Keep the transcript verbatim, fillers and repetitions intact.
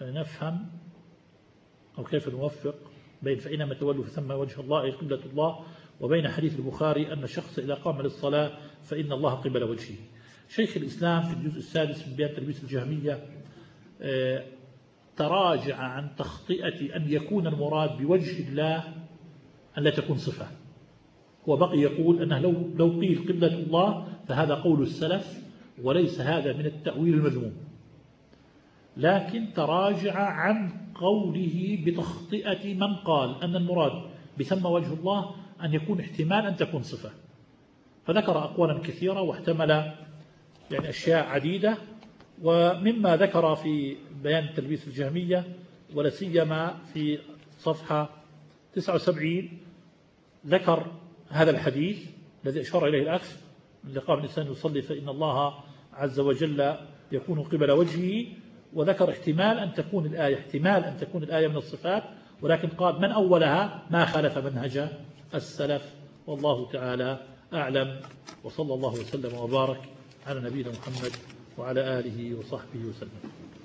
نفهم أو كيف نوفق بين فإنما تولوا فثم وجه الله أي قبلة الله، وبين حديث البخاري أن الشخص إذا قام للصلاة فإن الله قبل وجهه. شيخ الإسلام في الجزء السادس من بيان تلبيس الجهمية تراجع عن تخطئة أن يكون المراد بوجه الله أن لا تكون صفة، وبقي يقول أنه لو, لو قيل قبلة الله فهذا قول السلف وليس هذا من التأويل المذموم، لكن تراجع عن قوله بتخطئة من قال أن المراد بثم وجه الله أن يكون احتمال أن تكون صفة، فذكر أقوالا كثيرة واحتمل يعني أشياء عديدة. ومما ذكر في بيان تلبيس الجهمية ولا سيما في صفحة تسعة وسبعين ذكر هذا الحديث الذي أشار إليه الأخ من قام الإنسان يصلي فإن الله عز وجل يكون قبل وجهه، وذكر احتمال أن تكون الآية احتمال أن تكون الآية من الصفات، ولكن قال من أولها ما خالف منهج السلف، والله تعالى أعلم. وصلى الله وسلم وبارك على نبينا محمد وعلى آله وصحبه وسلم.